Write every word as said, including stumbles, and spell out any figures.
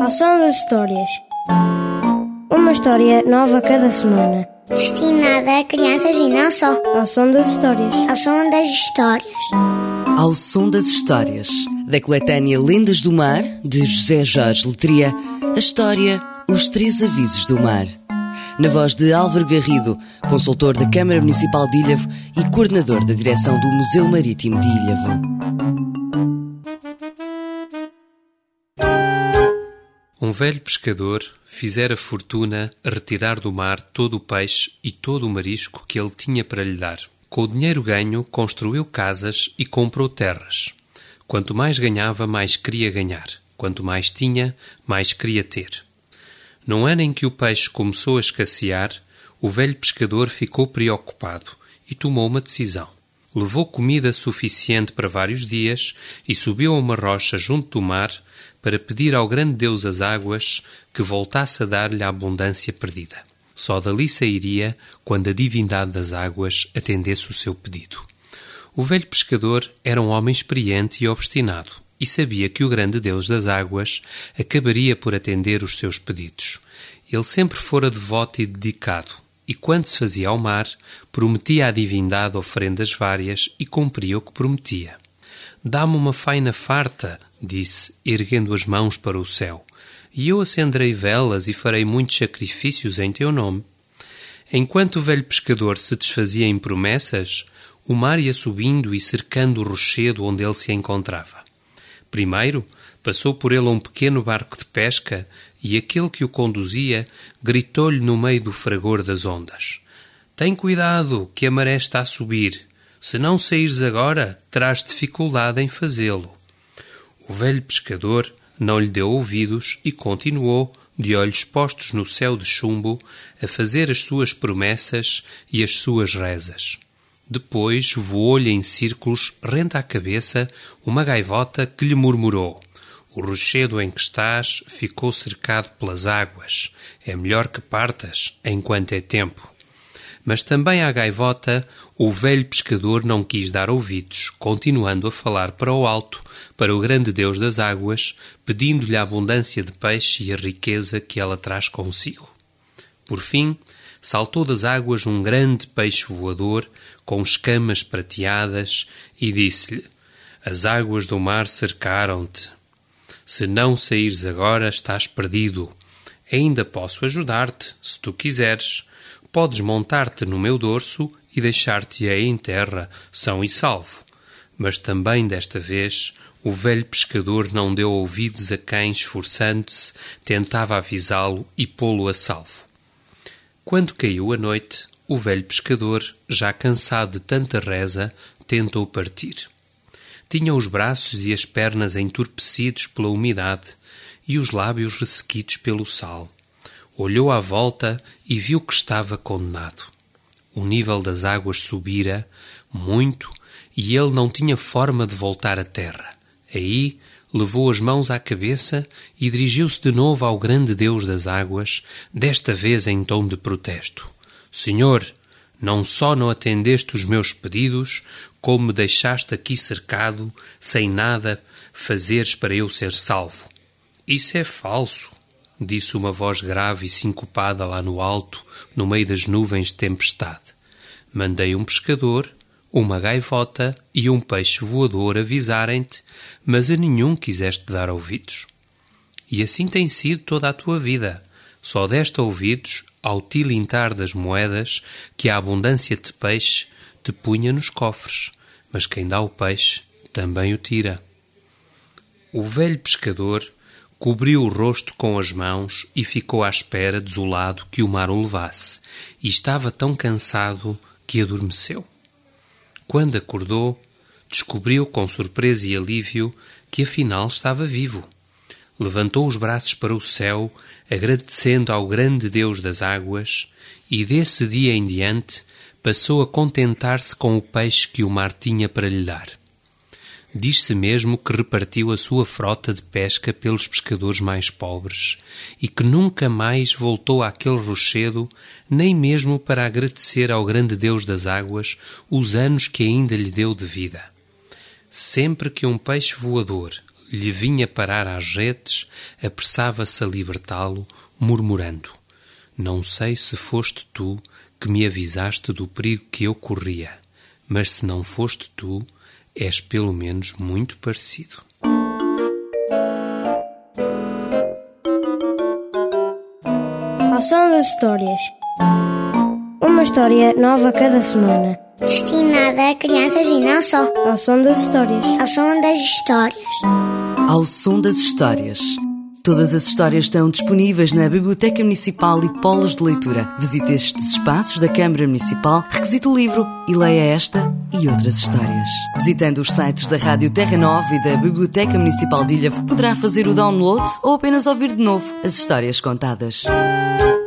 Ao som das histórias. Uma história nova cada semana. Destinada a crianças e não só. Ao som das histórias. Ao som das histórias. Ao som das histórias. Da coletânea Lendas do Mar, de José Jorge Letria, a história Os Três Avisos do Mar. Na voz de Álvaro Garrido, consultor da Câmara Municipal de Ilhavo e coordenador da direção do Museu Marítimo de Ilhavo. Um velho pescador fizera fortuna a retirar do mar todo o peixe e todo o marisco que ele tinha para lhe dar. Com o dinheiro ganho, construiu casas e comprou terras. Quanto mais ganhava, mais queria ganhar. Quanto mais tinha, mais queria ter. Num ano em que o peixe começou a escassear, o velho pescador ficou preocupado e tomou uma decisão. Levou comida suficiente para vários dias e subiu a uma rocha junto do mar para pedir ao grande Deus das águas que voltasse a dar-lhe a abundância perdida. Só dali sairia quando a divindade das águas atendesse o seu pedido. O velho pescador era um homem experiente e obstinado e sabia que o grande Deus das águas acabaria por atender os seus pedidos. Ele sempre fora devoto e dedicado, e quando se fazia ao mar, prometia à divindade oferendas várias e cumpria o que prometia. «Dá-me uma faina farta», disse, erguendo as mãos para o céu, «e eu acenderei velas e farei muitos sacrifícios em teu nome». Enquanto o velho pescador se desfazia em promessas, o mar ia subindo e cercando o rochedo onde ele se encontrava. Primeiro, passou por ele um pequeno barco de pesca e aquele que o conduzia gritou-lhe no meio do fragor das ondas: «Tem cuidado, que a maré está a subir. Se não saíres agora, terás dificuldade em fazê-lo». O velho pescador não lhe deu ouvidos e continuou, de olhos postos no céu de chumbo, a fazer as suas promessas e as suas rezas. Depois voou-lhe em círculos, rente à cabeça, uma gaivota que lhe murmurou: «O rochedo em que estás ficou cercado pelas águas. É melhor que partas, enquanto é tempo». Mas também à gaivota o velho pescador não quis dar ouvidos, continuando a falar para o alto, para o grande Deus das águas, pedindo-lhe a abundância de peixe e a riqueza que ela traz consigo. Por fim, saltou das águas um grande peixe voador, com escamas prateadas, e disse-lhe: «As águas do mar cercaram-te. Se não saíres agora, estás perdido. Ainda posso ajudar-te, se tu quiseres. Podes montar-te no meu dorso e deixar-te aí em terra, são e salvo». Mas também desta vez o velho pescador não deu ouvidos a quem, esforçando-se, tentava avisá-lo e pô-lo a salvo. Quando caiu a noite, o velho pescador, já cansado de tanta reza, tentou partir. Tinha os braços e as pernas entorpecidos pela umidade e os lábios ressequidos pelo sal. Olhou à volta e viu que estava condenado. O nível das águas subira muito e ele não tinha forma de voltar à terra. Aí levou as mãos à cabeça e dirigiu-se de novo ao grande Deus das águas, desta vez em tom de protesto: «Senhor, não só não atendeste os meus pedidos, como me deixaste aqui cercado, sem nada fazeres para eu ser salvo». «Isso é falso», disse uma voz grave e sincopada lá no alto, no meio das nuvens de tempestade. «Mandei um pescador, uma gaivota e um peixe voador avisarem-te, mas a nenhum quiseste dar ouvidos. E assim tem sido toda a tua vida. Só deste ouvidos ao tilintar das moedas que a abundância de peixe te punha nos cofres, mas quem dá o peixe também o tira». O velho pescador cobriu o rosto com as mãos e ficou à espera, desolado, que o mar o levasse, e estava tão cansado que adormeceu. Quando acordou, descobriu com surpresa e alívio que afinal estava vivo. Levantou os braços para o céu, agradecendo ao grande Deus das águas, e desse dia em diante passou a contentar-se com o peixe que o mar tinha para lhe dar. Diz-se mesmo que repartiu a sua frota de pesca pelos pescadores mais pobres e que nunca mais voltou àquele rochedo, nem mesmo para agradecer ao grande Deus das águas os anos que ainda lhe deu de vida. Sempre que um peixe voador lhe vinha parar às redes, apressava-se a libertá-lo, murmurando: não sei se foste tu que me avisaste do perigo que eu corria, mas se não foste tu, és pelo menos muito parecido. Ao som das histórias. Uma história nova cada semana. Destinada a crianças e não só. Ao som das histórias. Ao som das histórias. Ao som das histórias. Todas as histórias estão disponíveis na Biblioteca Municipal e Polos de Leitura. Visite estes espaços da Câmara Municipal, requisite o livro e leia esta e outras histórias. Visitando os sites da Rádio Terra Nova e da Biblioteca Municipal de Ilha, poderá fazer o download ou apenas ouvir de novo as histórias contadas.